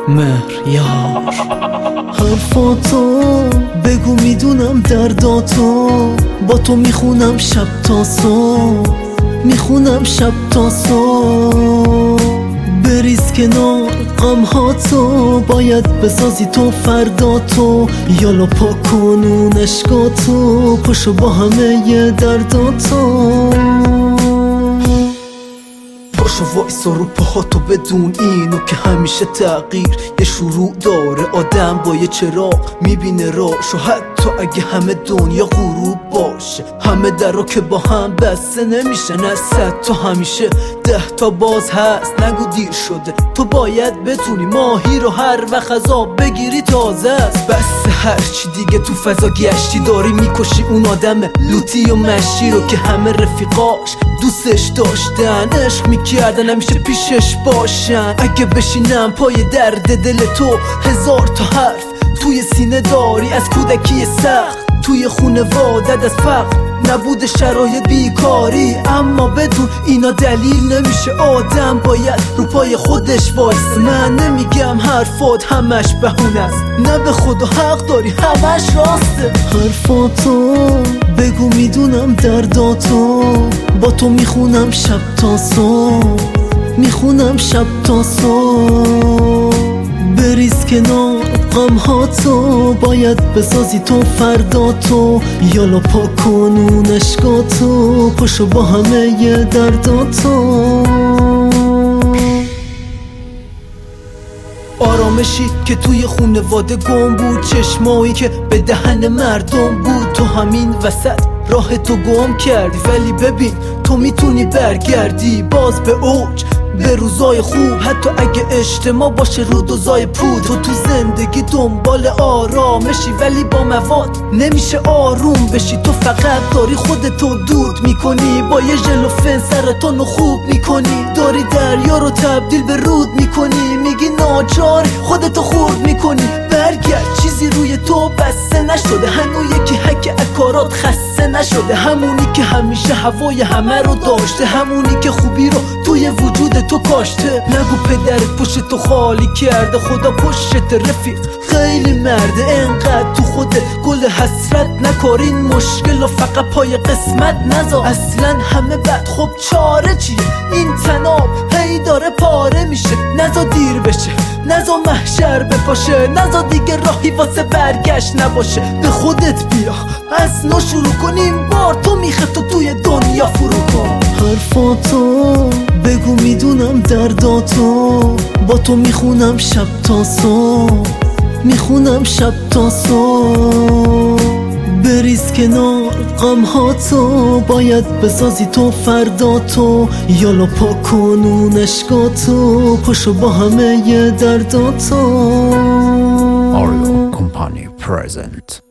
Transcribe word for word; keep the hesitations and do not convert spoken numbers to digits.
مهر یا حرفاتو بگو میدونم درداتو، با تو میخونم شب تا صبح، میخونم شب تا صبح. بریز کنار غمهاتو، باید بسازی تو فرداتو، یالا پاک کن اون اشکاتو، پاشو با همه ی درداتو. پاشو وایسا رو پاهاتو، بدون اینو که همیشه تغییر یه شروع داره. آدم با یه چراغ میبینه راشو، حتی اگه همه دنیا غروب باشه. همه درو که با هم بسته نمیشه، نه صد تا همیشه ده تا باز هست. نگو دیر شده، تو باید بتونی ماهی رو هر وقت از آب بگیری تازه است. بس هرچی دیگه تو فضا گشتی، داری میکشی اون آدم لوتی و مشی رو که همه رفیقاش دوستش داشتن، عشق میکردن همیشه پیشش باشن. اگه بشینم پای درد دل تو، هزار تا حرف توی سینه داری از کودکی سخت، توی خونوادت از فقر نبود شرایط بیکاری. اما بدون اینا دلیل نمیشه آدم باید رو پای خودش وایس. من نمیگم حرفات همش بهونه است، نه به خدا حق داری همش راسته. حرفاتو بگو میدونم درداتو، با تو میخونم شب تا صبح، میخونم شب تا صبح. بریز کنار غمهاتو، باید بسازی تو فرداتو، یالا پاک کن اون اشکاتو، پاشو با همه ی درداتو. آرامشی که توی خونواده گم بود، چشمایی که به دهن مردم بود، تو همین وسط راه تو گم کردی. ولی ببین تو میتونی برگردی باز به اوج، به روزای خوب، حتی اگه اجتماع باشه رو دوزای پود. تو تو زندگی دنبال آرامشی، ولی با مواد نمیشه آروم بشی. تو فقط داری خودتو دود میکنی، با یه ژلوفن سرطانو خوب میکنی. داری دریا رو تبدیل به رود میکنی، میگی ناچاری خودتو خورد میکنی. برگرد، چیزی روی تو بسته نشده، هنو یکی حک اکارات خسته نشده. همونی که همیشه هوای همه رو داشته، همونی که خوبی رو توی وجود تو کاشته. نگو پدرت پشت تو خالی کرده، خدا پشت رفیق خیلی مرده. انقدر تو خودت گل حسرت نکار، این مشکل و فقط پای قسمت نذار. اصلا همه بد، خب چاره چیه؟ این تناب هی داره پاره میشه. نذار دیر بشه، نذار محشر بپاشه، نذار دیگه راهی واسه برگشت نباشه. به خودت بیا، از نو شروع کنیم بار. تو میخه تو توی دنیا فرو کن. حرفاتو بگو میدونم درداتو، با تو میخونم شب تا صبح، میخونم شب تا صبح. بریز کنار غمهاتو، باید بسازی تو فرداتو، یالا پاک کن اون اشکاتو، پاشو با همه ی درداتو. Audio Company present.